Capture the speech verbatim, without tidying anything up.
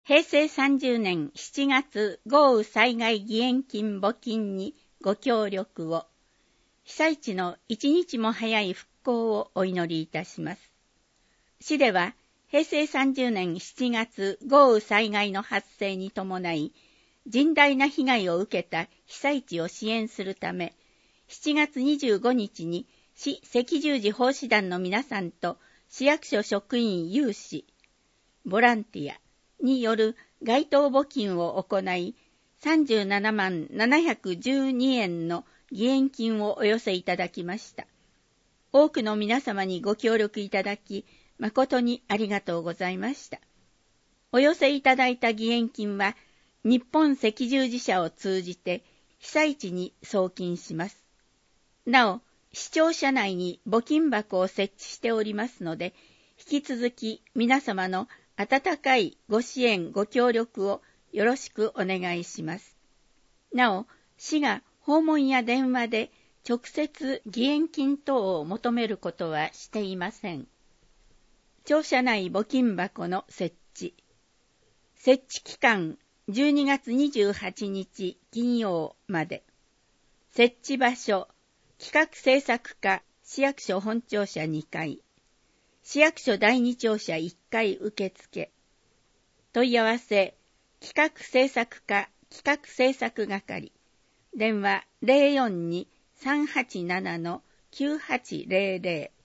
へいせいさんじゅうねんしちがつ豪雨災害義援金募金にご協力を。被災地の一日も早い復興をお祈りいたします。市では、へいせいさんじゅうねんしちがつ豪雨災害の発生に伴い、甚大な被害を受けた被災地を支援するため、しちがつにじゅうごにちに市赤十字奉仕団の皆さんと市役所職員有志、ボランティアによる街頭募金を行い、さんじゅうななまんななひゃくじゅうにえんの義援金をお寄せいただきました。多くの皆様にご協力いただき、誠にありがとうございました。お寄せいただいた義援金は、日本赤十字社を通じて被災地に送金します。なお、市庁舎内に募金箱を設置しておりますので、引き続き皆様の温かいご支援ご協力をよろしくお願いします。なお、市が訪問や電話で直接義援金等を求めることはしていません。庁舎内募金箱の設置。設置期間じゅうにがつにじゅうはちにち金曜まで。設置場所、企画制作課市役所本庁舎にかい。市役所だいに庁舎いっかい受付。問い合わせ、企画制作課企画制作係。電話 ゼロよんに さんはちなな きゅうはちゼロゼロ。